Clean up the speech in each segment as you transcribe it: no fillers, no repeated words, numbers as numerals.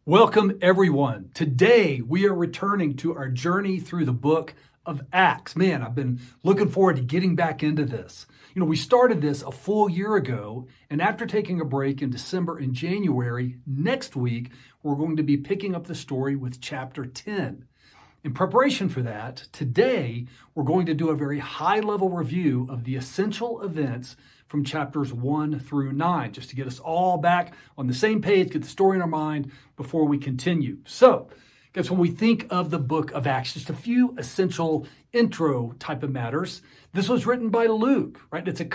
Welcome, everyone. Today, we are returning to our journey through the book of Acts. Man, I've been looking forward to getting back into this. We started this a full year ago, and after taking a break in December and January, next week, we're going to be picking up the story with chapter 10. In preparation for that, today, we're going to do a very high-level review of the essential events from chapters 1 through 9, just to get us all back on the same page, get the story in our mind before we continue. So, guys, when we think of the book of Acts, just a few essential intro type of matters. This was written by Luke, right? It's a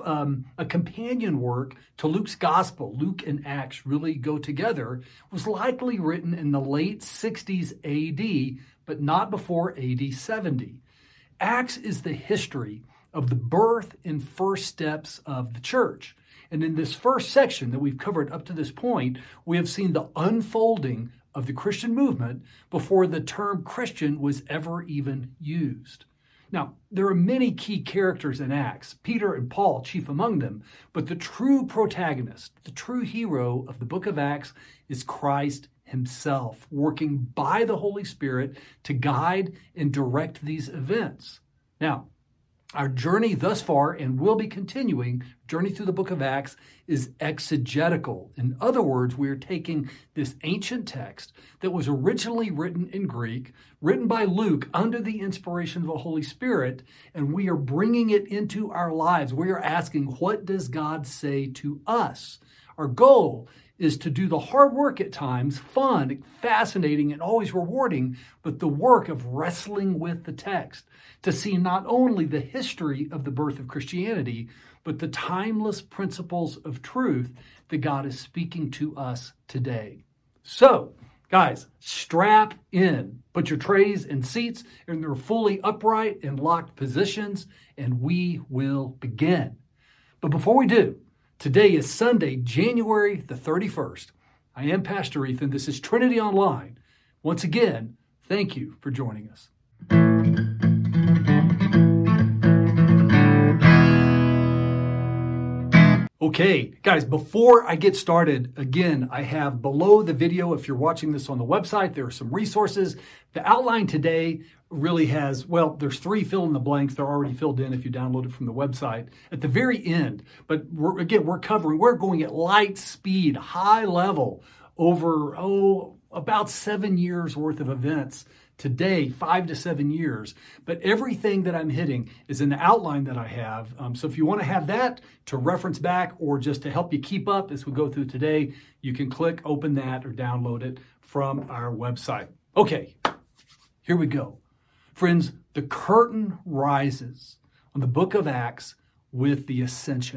companion work to Luke's gospel. Luke and Acts really go together. It was likely written in the late 60s AD, but not before AD 70. Acts is the history of the birth and first steps of the church. And in this first section that we've covered up to this point, we have seen the unfolding of the Christian movement before the term Christian was ever even used. Now, there are many key characters in Acts, Peter and Paul chief among them, but the true protagonist, the true hero of the book of Acts is Christ himself, working by the Holy Spirit to guide and direct these events. Now, our journey thus far, and will be continuing, journey through the book of Acts, is exegetical. In other words, we are taking this ancient text that was originally written in Greek, written by Luke under the inspiration of the Holy Spirit, and we are bringing it into our lives. We are asking, what does God say to us? Our goal is to do the hard work at times, fun, fascinating, and always rewarding, but the work of wrestling with the text, to see not only the history of the birth of Christianity, but the timeless principles of truth that God is speaking to us today. So, guys, strap in. Put your trays and seats in their fully upright and locked positions, and we will begin. But before we do, today is Sunday, January the 31st. I am Pastor Ethan. This is Trinity Online. Once again, thank you for joining us. Okay, guys, before I get started, again, I have below the video, if you're watching this on the website, there are some resources. The outline today really has, there's 3 fill in the blanks. They're already filled in if you download it from the website at the very end. But we're going at light speed, high level over, about 7 years worth of events today, 5 to 7 years. But everything that I'm hitting is in the outline that I have. So if you want to have that to reference back or just to help you keep up as we go through today, you can click, open that, or download it from our website. Okay, here we go. Friends, the curtain rises on the book of Acts with the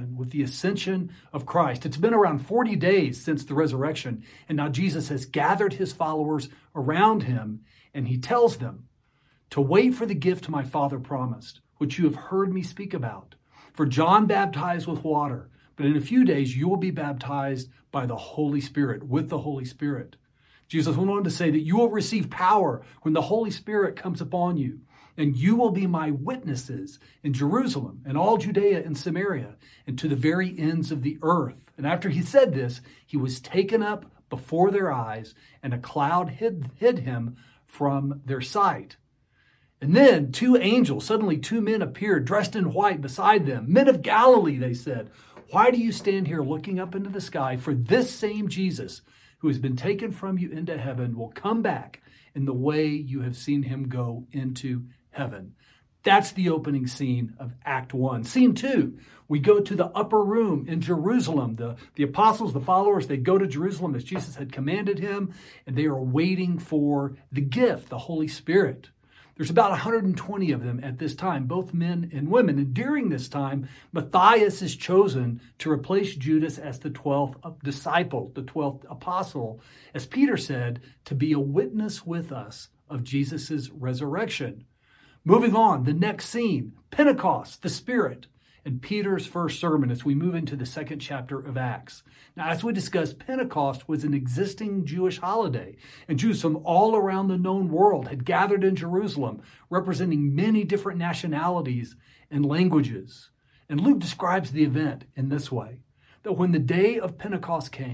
ascension of Christ. It's been around 40 days since the resurrection, and now Jesus has gathered his followers around him, and he tells them to wait for the gift my Father promised, which you have heard me speak about. For John baptized with water, but in a few days you will be baptized by the Holy Spirit, with the Holy Spirit. Jesus went on to say that you will receive power when the Holy Spirit comes upon you, and you will be my witnesses in Jerusalem and all Judea and Samaria and to the very ends of the earth. And after he said this, he was taken up before their eyes, and a cloud hid him from their sight. And then 2 angels, suddenly 2 men appeared dressed in white beside them. Men of Galilee, they said, why do you stand here looking up into the sky? For this same Jesus who has been taken from you into heaven will come back in the way you have seen him go into heaven. That's the opening scene of Act 1. Scene 2, we go to the upper room in Jerusalem. The apostles, the followers, they go to Jerusalem as Jesus had commanded him, and they are waiting for the gift, the Holy Spirit. There's about 120 of them at this time, both men and women. And during this time, Matthias is chosen to replace Judas as the 12th disciple, the 12th apostle, as Peter said, to be a witness with us of Jesus' resurrection. Moving on, the next scene, Pentecost, the Spirit, and Peter's first sermon as we move into the second chapter of Acts. Now, as we discussed, Pentecost was an existing Jewish holiday, and Jews from all around the known world had gathered in Jerusalem, representing many different nationalities and languages. And Luke describes the event in this way, that when the day of Pentecost came,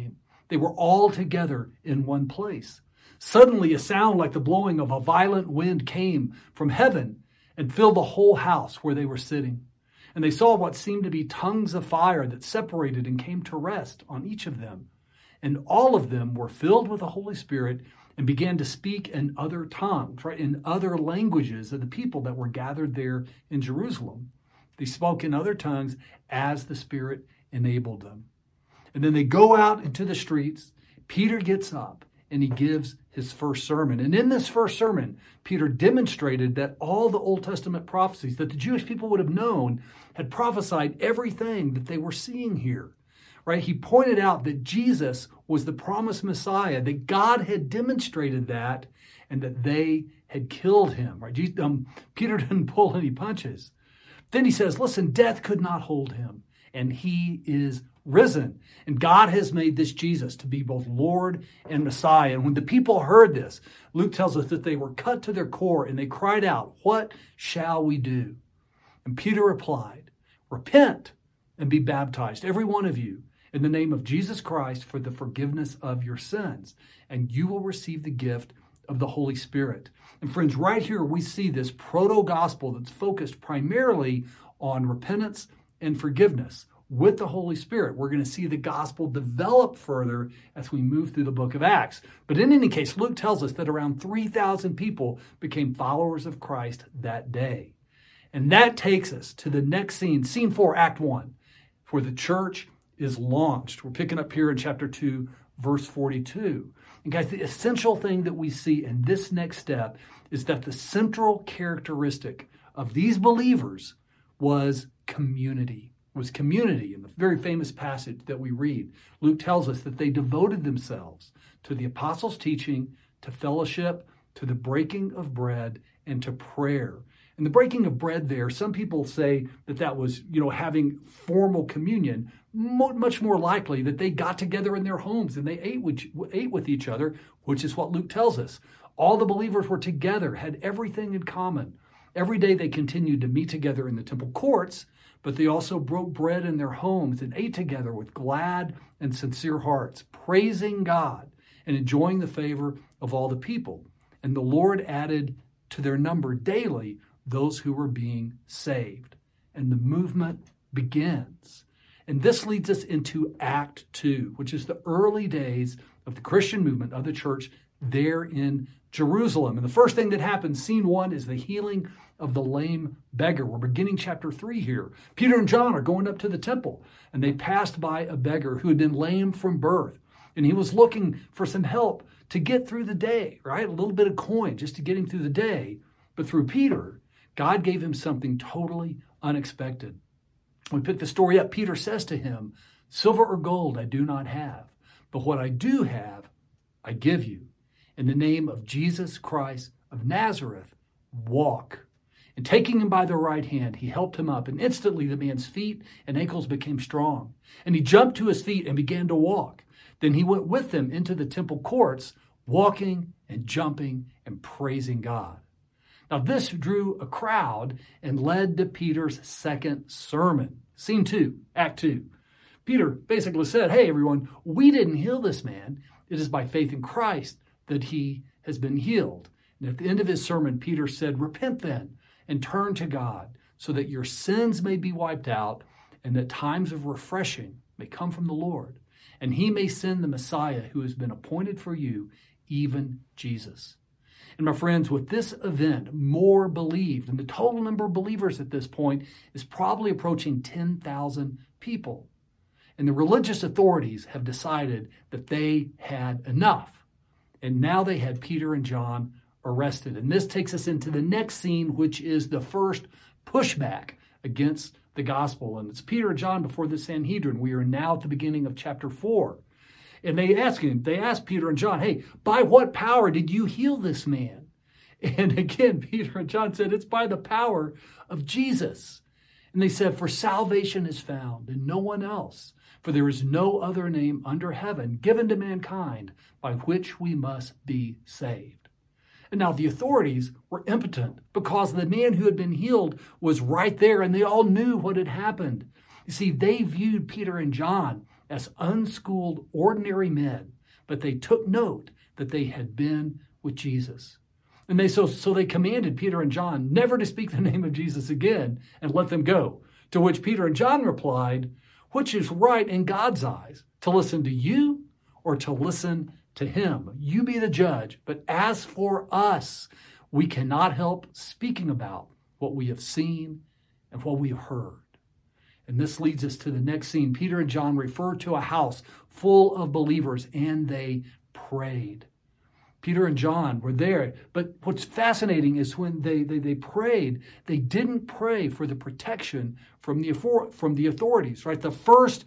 They were all together in one place. Suddenly, a sound like the blowing of a violent wind came from heaven and filled the whole house where they were sitting. And they saw what seemed to be tongues of fire that separated and came to rest on each of them. And all of them were filled with the Holy Spirit and began to speak in other tongues, right, in other languages of the people that were gathered there in Jerusalem. They spoke in other tongues as the Spirit enabled them. And then they go out into the streets. Peter gets up and he gives his first sermon. And in this first sermon, Peter demonstrated that all the Old Testament prophecies that the Jewish people would have known had prophesied everything that they were seeing here. Right? He pointed out that Jesus was the promised Messiah, that God had demonstrated that, and that they had killed him. Right? Peter didn't pull any punches. Then he says, listen, death could not hold him, and he is risen. And God has made this Jesus to be both Lord and Messiah. And when the people heard this, Luke tells us that they were cut to their core and they cried out, "What shall we do?" And Peter replied, "Repent and be baptized, every one of you, in the name of Jesus Christ for the forgiveness of your sins, and you will receive the gift of the Holy Spirit." And friends, right here we see this proto-gospel that's focused primarily on repentance and forgiveness with the Holy Spirit. We're going to see the gospel develop further as we move through the book of Acts. But in any case, Luke tells us that around 3,000 people became followers of Christ that day. And that takes us to the next scene, scene 4, Act 1, where the church is launched. We're picking up here in chapter 2, verse 42. And guys, the essential thing that we see in this next step is that the central characteristic of these believers was community. Was community in the very famous passage that we read. Luke tells us that they devoted themselves to the apostles' teaching, to fellowship, to the breaking of bread, and to prayer. And the breaking of bread there, some people say that was, having formal communion. Much more likely that they got together in their homes and they ate with each other, which is what Luke tells us. All the believers were together, had everything in common. Every day they continued to meet together in the temple courts, but they also broke bread in their homes and ate together with glad and sincere hearts, praising God and enjoying the favor of all the people. And the Lord added to their number daily those who were being saved. And the movement begins. And this leads us into Act 2, which is the early days of the Christian movement of the church there in Jerusalem. And the first thing that happens, scene 1, is the healing of the lame beggar. We're beginning chapter 3 here. Peter and John are going up to the temple, and they passed by a beggar who had been lame from birth. And he was looking for some help to get through the day, right? A little bit of coin just to get him through the day. But through Peter, God gave him something totally unexpected. When we pick the story up, Peter says to him, "Silver or gold I do not have, but what I do have, I give you. In the name of Jesus Christ of Nazareth, walk." And taking him by the right hand, he helped him up, and instantly the man's feet and ankles became strong. And he jumped to his feet and began to walk. Then he went with them into the temple courts, walking and jumping and praising God. Now this drew a crowd and led to Peter's second sermon. Scene 2, Act 2. Peter basically said, "Hey everyone, we didn't heal this man. It is by faith in Christ that he has been healed." And at the end of his sermon, Peter said, "Repent then and turn to God so that your sins may be wiped out and that times of refreshing may come from the Lord. And he may send the Messiah who has been appointed for you, even Jesus." And my friends, with this event, more believed. And the total number of believers at this point is probably approaching 10,000 people. And the religious authorities have decided that they had enough. And now they had Peter and John arrested. And this takes us into the next scene, which is the first pushback against the gospel. And it's Peter and John before the Sanhedrin. We are now at the beginning of chapter 4. And they ask Peter and John, "Hey, by what power did you heal this man?" And again, Peter and John said, "It's by the power of Jesus." And they said, "For salvation is found in no one else, for there is no other name under heaven given to mankind by which we must be saved." And now the authorities were impotent because the man who had been healed was right there and they all knew what had happened. You see, they viewed Peter and John as unschooled, ordinary men, but they took note that they had been with Jesus. And so they commanded Peter and John never to speak the name of Jesus again and let them go. To which Peter and John replied, which is right in God's eyes, to listen to you or to listen to him? You be the judge. But as for us, we cannot help speaking about what we have seen and what we have heard. And this leads us to the next scene. Peter and John refer to a house full of believers, and they prayed. Peter and John were there. But what's fascinating is when they prayed, they didn't pray for the protection from the authorities, right? The first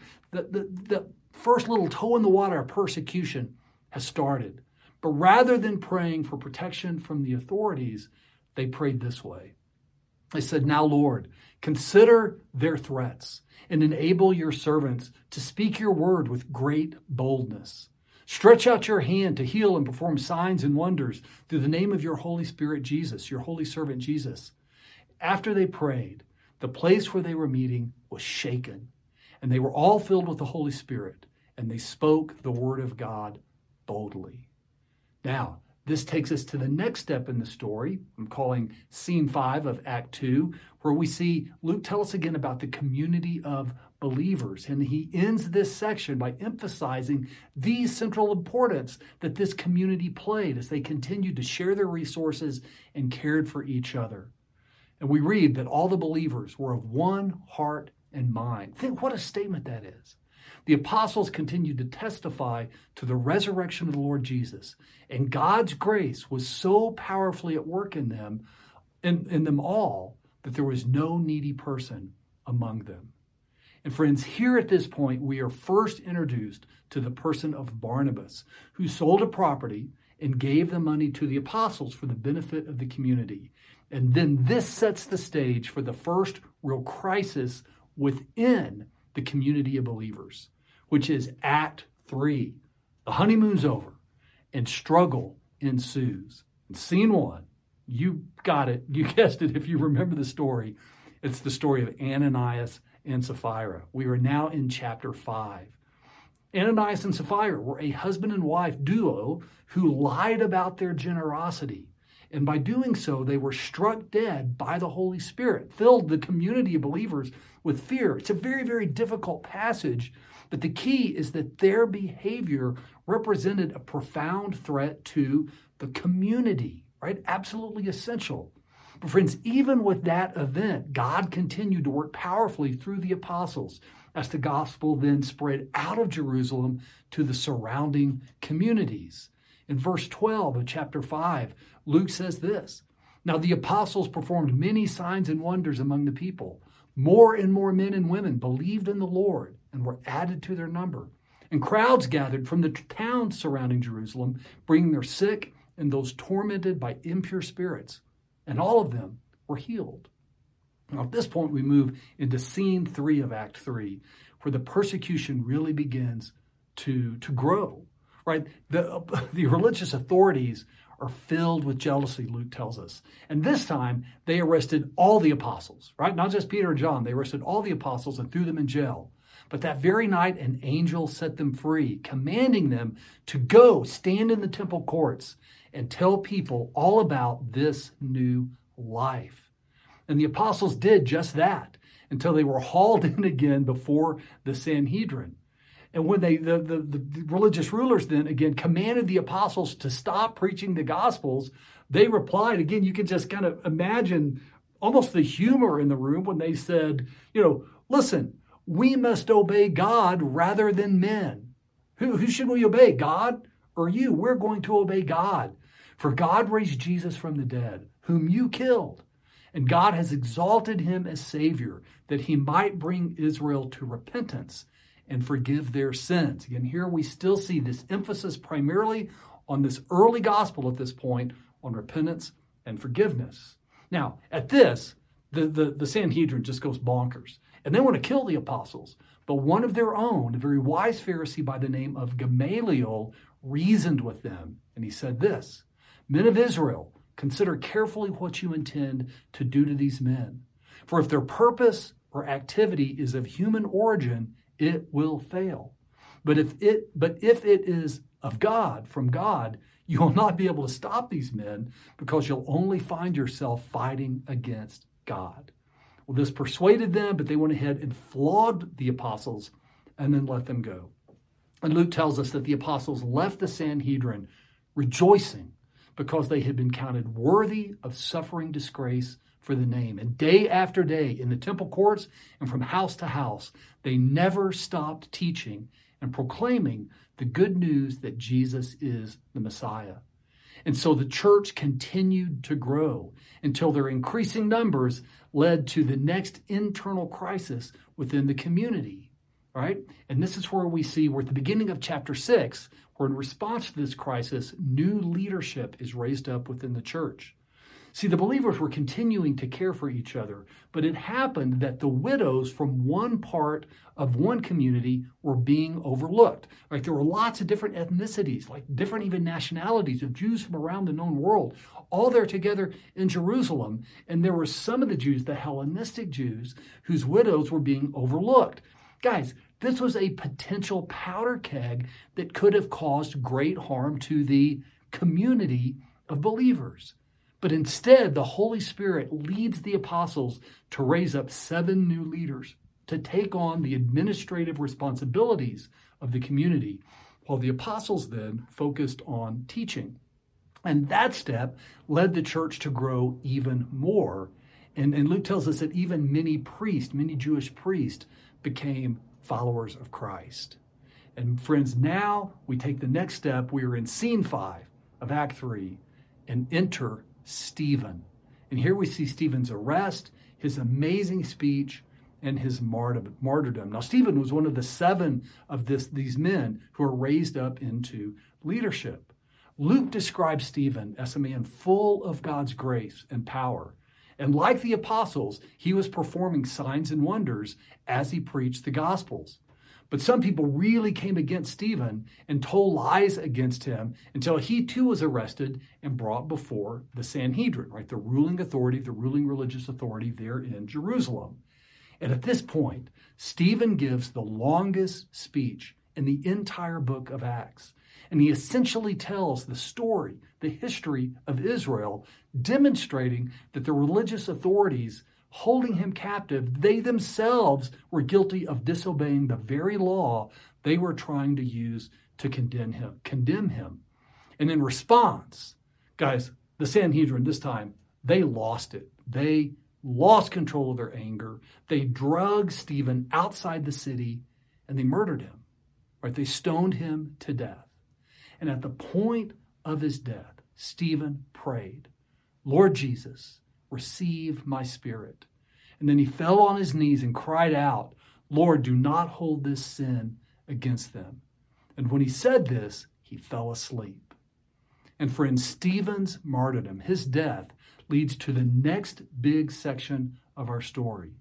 little toe in the water of persecution has started. But rather than praying for protection from the authorities, they prayed this way. They said, now, Lord, consider their threats and enable your servants to speak your word with great boldness. Stretch out your hand to heal and perform signs and wonders through the name of your Holy Spirit, Jesus, your holy servant, Jesus. After they prayed, the place where they were meeting was shaken, and they were all filled with the Holy Spirit, and they spoke the word of God boldly. Now, this takes us to the next step in the story. I'm calling scene 5 of Act 2, where we see Luke tell us again about the community of believers. And he ends this section by emphasizing the central importance that this community played as they continued to share their resources and cared for each other. And we read that all the believers were of one heart and mind. Think what a statement that is. The apostles continued to testify to the resurrection of the Lord Jesus, and God's grace was so powerfully at work in them all, that there was no needy person among them. And friends, here at this point, we are first introduced to the person of Barnabas, who sold a property and gave the money to the apostles for the benefit of the community. And then this sets the stage for the first real crisis within the community of believers, which is Act 3. The honeymoon's over and struggle ensues. In scene 1, you got it. You guessed it if you remember the story. It's the story of Ananias and Sapphira. We are now in chapter 5. Ananias and Sapphira were a husband and wife duo who lied about their generosity. And by doing so, they were struck dead by the Holy Spirit, filled the community of believers with fear. It's a very, very difficult passage, but the key is that their behavior represented a profound threat to the community, right? Absolutely essential. But friends, even with that event, God continued to work powerfully through the apostles as the gospel then spread out of Jerusalem to the surrounding communities. In verse 12 of chapter 5, Luke says this, "Now the apostles performed many signs and wonders among the people. More and more men and women believed in the Lord and were added to their number. And crowds gathered from the towns surrounding Jerusalem, bringing their sick and those tormented by impure spirits. And all of them were healed." Now at this point, we move into scene 3 of Act 3, where the persecution really begins to grow, right? The religious authorities are filled with jealousy, Luke tells us. And this time, they arrested all the apostles, right? Not just Peter and John. They arrested all the apostles and threw them in jail. But that very night, an angel set them free, commanding them to go stand in the temple courts and tell people all about this new life. And the apostles did just that until they were hauled in again before the Sanhedrin. And when the religious rulers then again commanded the apostles to stop preaching the Gospels, they replied, again, you can just kind of imagine almost the humor in the room when they said, listen, we must obey God rather than men. Who should we obey, God or you? We're going to obey God. For God raised Jesus from the dead, whom you killed. And God has exalted him as Savior, that he might bring Israel to repentance and forgive their sins. Again, here we still see this emphasis primarily on this early gospel at this point, on repentance and forgiveness. Now, at this, the Sanhedrin just goes bonkers. And they want to kill the apostles. But one of their own, a very wise Pharisee by the name of Gamaliel, reasoned with them. And he said this, "Men of Israel, consider carefully what you intend to do to these men. For if their purpose or activity is of human origin, it will fail. But if it is of God, from God, you will not be able to stop these men because you'll only find yourself fighting against God. Well, this persuaded them, but they went ahead and flogged the apostles and then let them go. And Luke tells us that the apostles left the Sanhedrin rejoicing because they had been counted worthy of suffering disgrace for the name. And day after day in the temple courts and from house to house, they never stopped teaching and proclaiming the good news that Jesus is the Messiah. And so the church continued to grow until their increasing numbers led to the next internal crisis within the community, right? And this is where we see, we're at the beginning of chapter 6, where in response to this crisis, new leadership is raised up within the church. See, the believers were continuing to care for each other, but it happened that the widows from one part of one community were being overlooked. Right? There were lots of different ethnicities, like different even nationalities of Jews from around the known world, all there together in Jerusalem. And there were some of the Jews, the Hellenistic Jews, whose widows were being overlooked. Guys, this was a potential powder keg that could have caused great harm to the community of believers. But instead, the Holy Spirit leads the apostles to raise up 7 new leaders to take on the administrative responsibilities of the community, while the apostles then focused on teaching. And that step led the church to grow even more. And Luke tells us that even many Jewish priests became followers of Christ. And friends, now we take the next step. We are in scene 5 of Act 3 and enter Stephen. And here we see Stephen's arrest, his amazing speech, and his martyrdom. Now, Stephen was one of the 7 of these men who are raised up into leadership. Luke describes Stephen as a man full of God's grace and power. And like the apostles, he was performing signs and wonders as he preached the Gospels. But some people really came against Stephen and told lies against him until he too was arrested and brought before the Sanhedrin, right? The ruling authority, the ruling religious authority there in Jerusalem. And at this point, Stephen gives the longest speech in the entire book of Acts. And he essentially tells the story, the history of Israel, demonstrating that the religious authorities holding him captive, they themselves were guilty of disobeying the very law they were trying to use to condemn him. And in response, guys, the Sanhedrin this time, they lost it. They lost control of their anger. They dragged Stephen outside the city and they murdered him. Right? They stoned him to death. And at the point of his death, Stephen prayed, "Lord Jesus, receive my spirit." And then he fell on his knees and cried out, "Lord, do not hold this sin against them." And when he said this, he fell asleep. And friends, Stephen's martyrdom, his death, leads to the next big section of our story,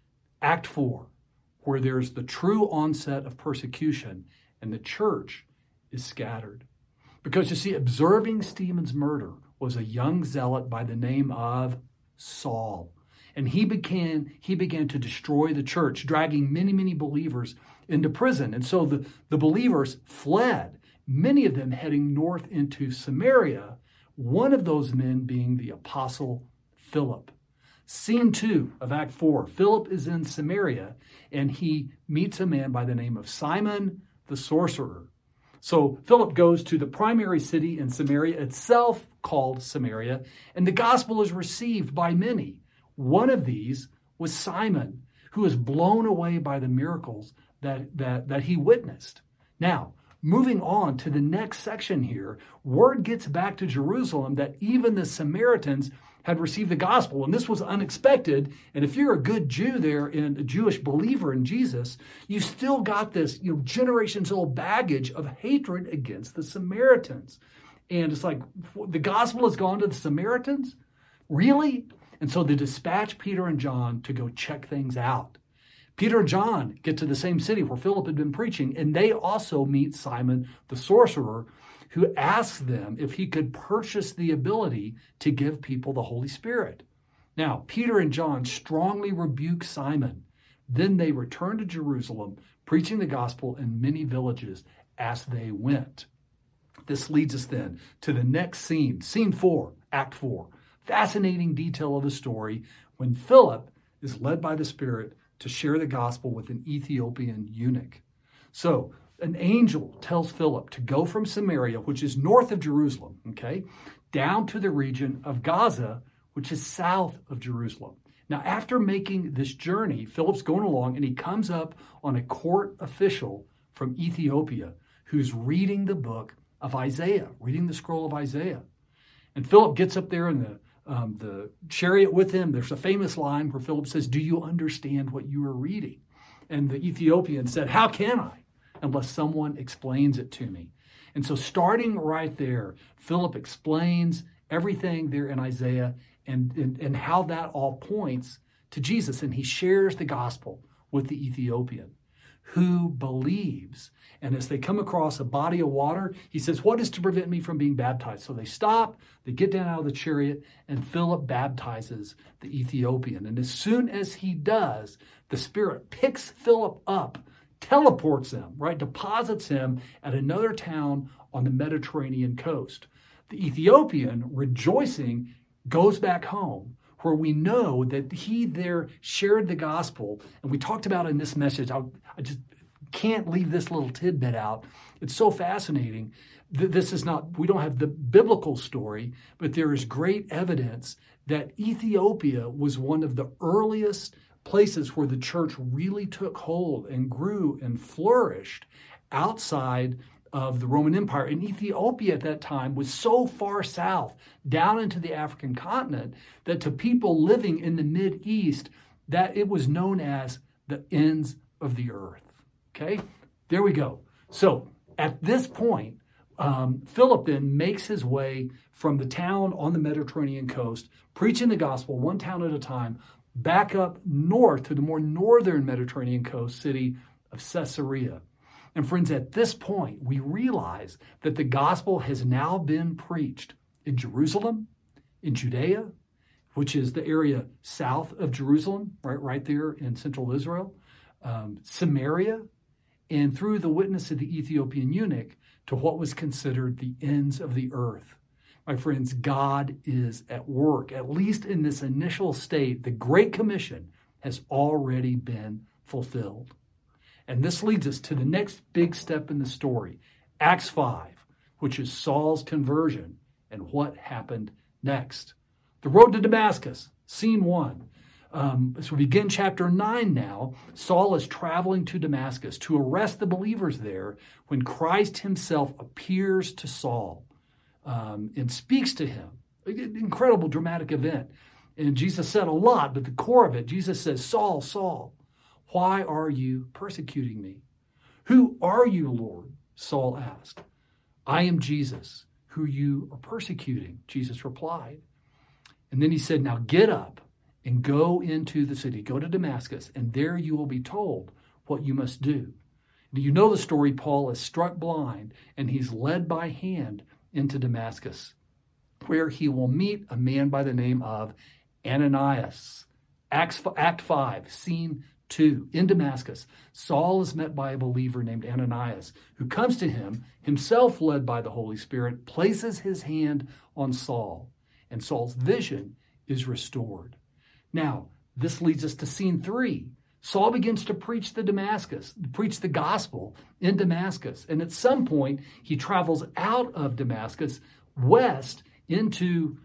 Act 4, where there's the true onset of persecution and the church is scattered. Because you see, observing Stephen's murder was a young zealot by the name of Saul. And he began to destroy the church, dragging many believers into prison. And so the believers fled, many of them heading north into Samaria, one of those men being the apostle Philip. Scene 2 of Act 4, Philip is in Samaria, and he meets a man by the name of Simon the sorcerer. So Philip goes to the primary city in Samaria itself, called Samaria, and the gospel is received by many. One of these was Simon, who was blown away by the miracles that he witnessed. Now, moving on to the next section here, word gets back to Jerusalem that even the Samaritans had received the gospel, and this was unexpected. And if you're a good Jew there and a Jewish believer in Jesus, you still got this, generations old baggage of hatred against the Samaritans. And it's like, the gospel has gone to the Samaritans? Really? And so they dispatch Peter and John to go check things out. Peter and John get to the same city where Philip had been preaching, and they also meet Simon the sorcerer, who asks them if he could purchase the ability to give people the Holy Spirit. Now, Peter and John strongly rebuke Simon. Then they return to Jerusalem, preaching the gospel in many villages as they went. This leads us then to the next scene, scene 4, Act 4. Fascinating detail of the story when Philip is led by the Spirit to share the gospel with an Ethiopian eunuch. So an angel tells Philip to go from Samaria, which is north of Jerusalem, down to the region of Gaza, which is south of Jerusalem. Now, after making this journey, Philip's going along and he comes up on a court official from Ethiopia who's reading the book of Isaiah, reading the scroll of Isaiah. And Philip gets up there in the chariot with him. There's a famous line where Philip says, "Do you understand what you are reading?" And the Ethiopian said, "How can I, unless someone explains it to me?" And so starting right there, Philip explains everything there in Isaiah and how that all points to Jesus. And he shares the gospel with the Ethiopian who believes. And as they come across a body of water, he says, "What is to prevent me from being baptized?" So they stop, they get down out of the chariot, and Philip baptizes the Ethiopian. And as soon as he does, the Spirit picks Philip up, teleports him, deposits him at another town on the Mediterranean coast. The Ethiopian, rejoicing, goes back home, where we know that he there shared the gospel. And we talked about in this message, I just can't leave this little tidbit out. It's so fascinating. This is not, we don't have the biblical story, but there is great evidence that Ethiopia was one of the earliest places where the church really took hold and grew and flourished outside of the Roman Empire. And Ethiopia at that time was so far south, down into the African continent, that to people living in the Mideast, that it was known as the ends of the earth. There we go. So at this point, Philip then makes his way from the town on the Mediterranean coast, preaching the gospel one town at a time, back up north to the more northern Mediterranean coast city of Caesarea. And friends, at this point, we realize that the gospel has now been preached in Jerusalem, in Judea, which is the area south of Jerusalem, right there in central Israel, Samaria, and through the witness of the Ethiopian eunuch to what was considered the ends of the earth. My friends, God is at work. At least in this initial state, the Great Commission has already been fulfilled. And this leads us to the next big step in the story, Acts 5, which is Saul's conversion and what happened next. The road to Damascus, scene 1. As we begin chapter 9 now, Saul is traveling to Damascus to arrest the believers there when Christ himself appears to Saul and speaks to him. An incredible dramatic event. And Jesus said a lot, but the core of it, Jesus says, "Saul, Saul, why are you persecuting me?" "Who are you, Lord?" Saul asked. "I am Jesus, who you are persecuting," Jesus replied. And then he said, "Now get up and go into the city, go to Damascus, and there you will be told what you must do." Do you know the story? Paul is struck blind, and he's led by hand into Damascus, where he will meet a man by the name of Ananias. Act 5, scene 2. In Damascus, Saul is met by a believer named Ananias, who comes to him, himself led by the Holy Spirit, places his hand on Saul, and Saul's vision is restored. Now, this leads us to scene 3. Saul begins to preach the gospel in Damascus. And at some point, he travels out of Damascus west into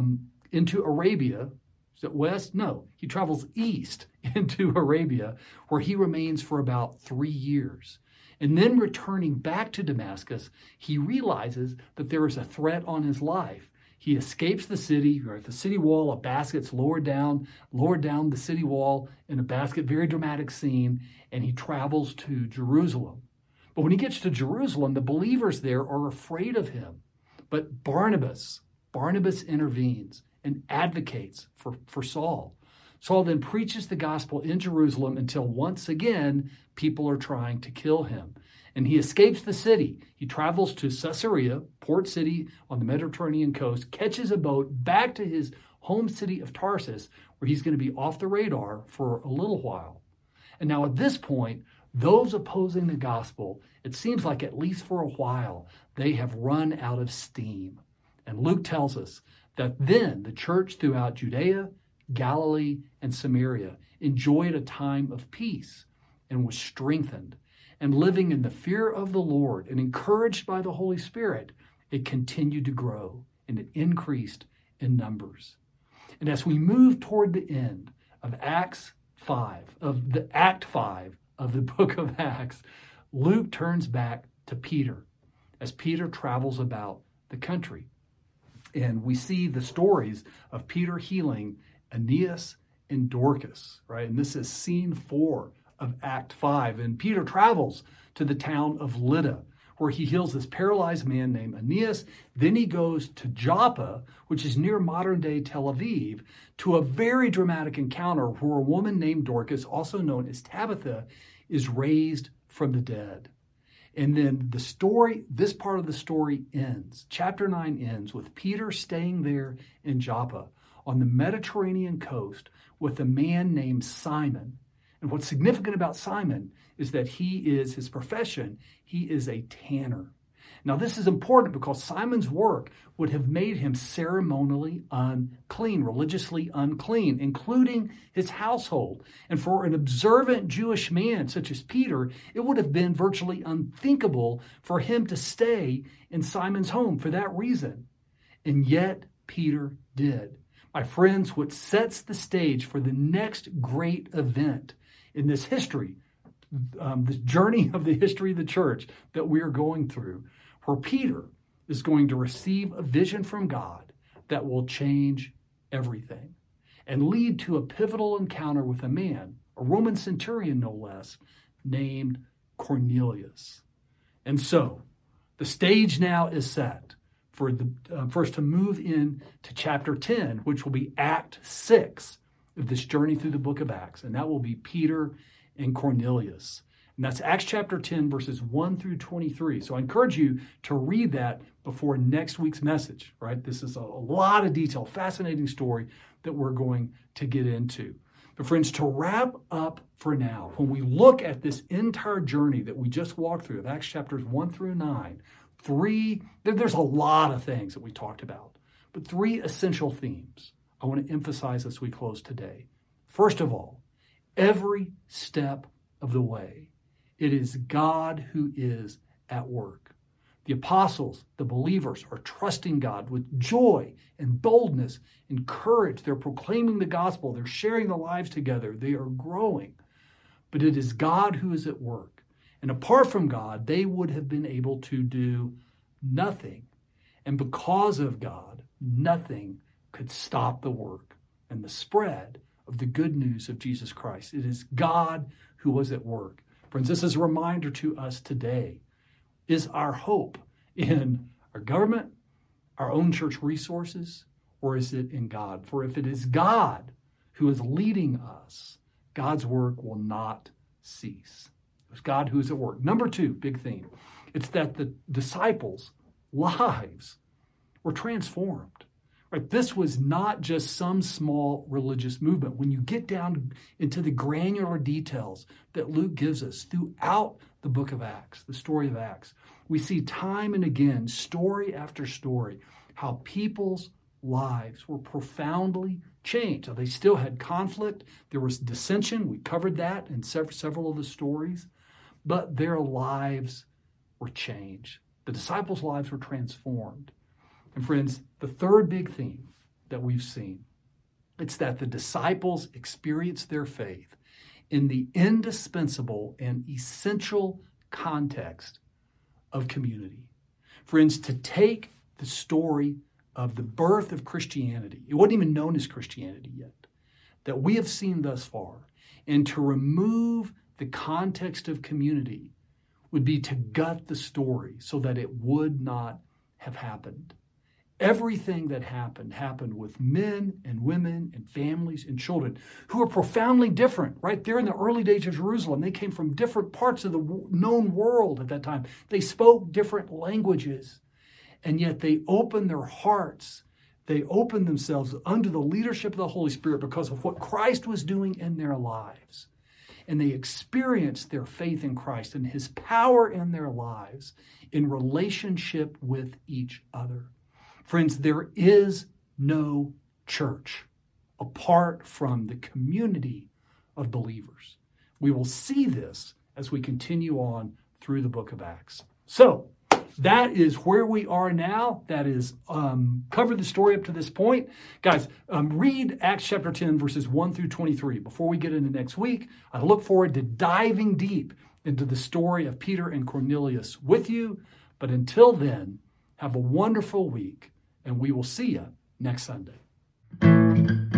Arabia. Is it west? No, he travels east into Arabia, where he remains for about 3 years. And then returning back to Damascus, he realizes that there is a threat on his life. He escapes the city, or at the city wall, a basket's lowered down the city wall in a basket, very dramatic scene, and he travels to Jerusalem. But when he gets to Jerusalem, the believers there are afraid of him. But Barnabas intervenes and advocates for Saul. Saul then preaches the gospel in Jerusalem until once again, people are trying to kill him. And he escapes the city. He travels to Caesarea, port city on the Mediterranean coast, catches a boat back to his home city of Tarsus, where he's going to be off the radar for a little while. And now at this point, those opposing the gospel, it seems like at least for a while, they have run out of steam. And Luke tells us that then the church throughout Judea, Galilee, and Samaria enjoyed a time of peace and was strengthened. And living in the fear of the Lord and encouraged by the Holy Spirit, it continued to grow and it increased in numbers. And as we move toward the end of Act 5 of the book of Acts, Luke turns back to Peter as Peter travels about the country. And we see the stories of Peter healing Aeneas and Dorcas, right? And this is scene 4 of Act 5. And Peter travels to the town of Lydda, where he heals this paralyzed man named Aeneas. Then he goes to Joppa, which is near modern-day Tel Aviv, to a very dramatic encounter where a woman named Dorcas, also known as Tabitha, is raised from the dead. And then this part of the story ends. Chapter 9 ends with Peter staying there in Joppa on the Mediterranean coast with a man named Simon. And what's significant about Simon is that his profession, he is a tanner. Now, this is important because Simon's work would have made him ceremonially unclean, religiously unclean, including his household. And for an observant Jewish man such as Peter, it would have been virtually unthinkable for him to stay in Simon's home for that reason. And yet, Peter did. My friends, what sets the stage for the next great event in this history, this journey of the history of the church that we are going through, where Peter is going to receive a vision from God that will change everything and lead to a pivotal encounter with a man, a Roman centurion no less, named Cornelius. And so the stage now is set for us to move in to chapter 10, which will be Act 6 of this journey through the book of Acts. And that will be Peter and Cornelius. And that's Acts chapter 10, verses 1 through 23. So I encourage you to read that before next week's message, right? This is a lot of detail, fascinating story that we're going to get into. But friends, to wrap up for now, when we look at this entire journey that we just walked through of Acts chapters 1 through 9, there's a lot of things that we talked about, but 3 essential themes I want to emphasize as we close today. First of all, every step of the way, it is God who is at work. The apostles, the believers, are trusting God with joy and boldness and courage. They're proclaiming the gospel. They're sharing their lives together. They are growing. But it is God who is at work. And apart from God, they would have been able to do nothing. And because of God, nothing could stop the work and the spread of the good news of Jesus Christ. It is God who was at work. Friends, this is a reminder to us today. Is our hope in our government, our own church resources, or is it in God? For if it is God who is leading us, God's work will not cease. It's God who is at work. Number 2, big theme. It's that the disciples' lives were transformed. Right? This was not just some small religious movement. When you get down into the granular details that Luke gives us throughout the book of Acts, the story of Acts, we see time and again, story after story, how people's lives were profoundly changed. Now, they still had conflict. There was dissension. We covered that in several of the stories. But their lives were changed. The disciples' lives were transformed. And friends, the third big theme that we've seen, it's that the disciples experienced their faith in the indispensable and essential context of community. Friends, to take the story of the birth of Christianity, it wasn't even known as Christianity yet, that we have seen thus far, and to remove the context of community would be to gut the story so that it would not have happened. Everything that happened with men and women and families and children who were profoundly different, right? They're in the early days of Jerusalem. They came from different parts of the known world at that time. They spoke different languages, and yet they opened their hearts. They opened themselves under the leadership of the Holy Spirit because of what Christ was doing in their lives. and they experience their faith in Christ and his power in their lives in relationship with each other. Friends, there is no church apart from the community of believers. We will see this as we continue on through the book of Acts. So, that is where we are now. That is covered the story up to this point. Guys, read Acts chapter 10, verses 1 through 23. Before we get into next week, I look forward to diving deep into the story of Peter and Cornelius with you. But until then, have a wonderful week, and we will see you next Sunday.